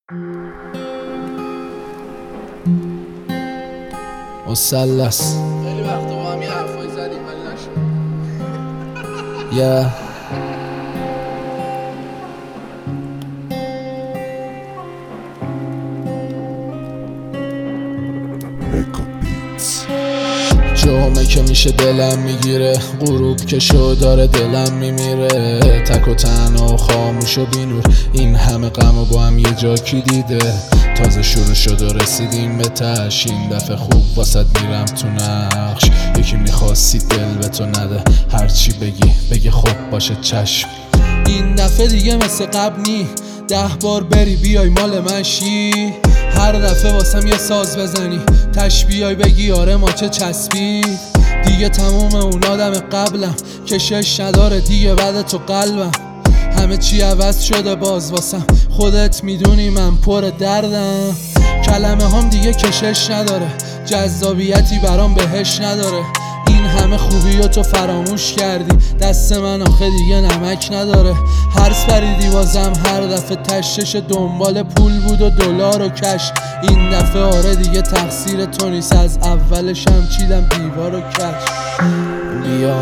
مثلث خیلی وقتا با هم یه حرفایی زدیم ولی نشد. جامعه که میشه دلم میگیره، غروب که شو داره دلم میمیره. تک و تنها و خاموش و بینور، این همه غم و با هم یه جا کی دیده. تازه شروع شد و رسیدیم به تش، این دفعه خوب واسد میرم تو نقش. یکی میخواستی دل به تو نده، هرچی بگی خب باشه چشم. این دفعه دیگه مثل قبل نی، 10 بار بری بیای مال من شی. هر دفعه واسم یه ساز بزنی، تش بیای بگی آره ما چه چسبی. دیگه تموم اون آدم قبلم، کشش نداره دیگه بعد تو قلبم. همه چی عوض شده باز واسم، خودت میدونی من پر دردم. کلمه هم دیگه کشش نداره، جذابیتی برام بهش نداره. این همه خوبی و تو فراموش کردی، دست من آخه دیگه نمک نداره. هرس پریدی بازم هر دفعه، تشش دنبال پول بود و دلار و کش. این دفعه آره دیگه تقصیر تو نیست، از اولشم چیدم دیوار و کش. بیا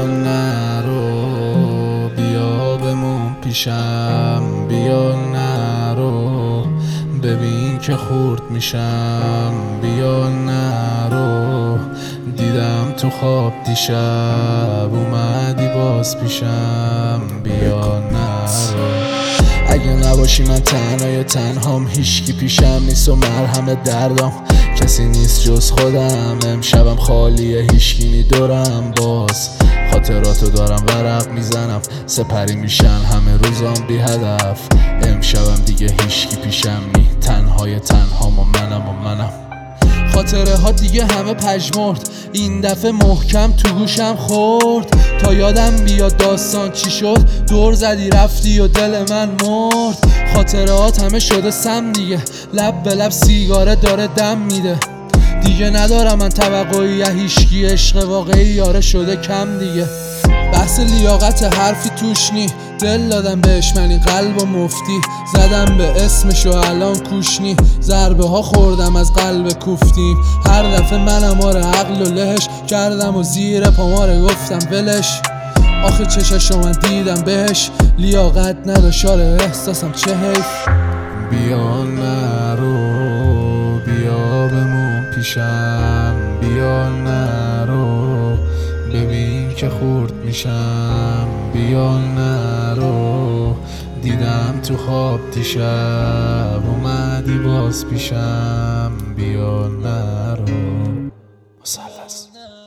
نرو، بیا بمون پیشم، بیا نرو ببین که خورد میشم. بیا نرو، دیدم تو خواب دیشب، اومدی باز پیشم. بیا نرو، اگه نباشی من تنهای تنهام، هیچکی پیشم نیست و مرهم دردام کسی نیست جز خودم. امشبم خالیه، هیچکی نی دورم، باز خاطراتو دارم ورق میزنم. سپری میشن همه روزام بی هدف، امشبم دیگه هیچکی پیشم نی، تنهای تنهام و منم. خاطره ها دیگه همه پژمرد، این دفعه محکم تو گوشم خورد. تا یادم بیاد داستان چی شد، دور زدی رفتی و دل من مرد. خاطرات همه شده سم دیگه، لب به لب سیگاره داره دم میده. دیگه ندارم من توقعی یا هیچکی، عشق واقعی یاره شده کم دیگه. بحث لیاقت حرفی توش نی، دل دادم بهش من این قلب و مفتی. زدم به اسمش و الان کوشنی، ضربه ها خوردم از قلب کوفتیم. هر دفعه منم آره عقل و لهش کردم و زیر پاماره گفتم ولش. آخه چشاشو من دیدم بهش، لیاقت نداشت آره احساسم چه حیف. بیا نرو، بیا بمون پیشم، بیا نرو ببین که خورد میشم. بیا نرو، دیدم تو خواب دیشب، اومدی باز پیشم. بیا نرو. مثلث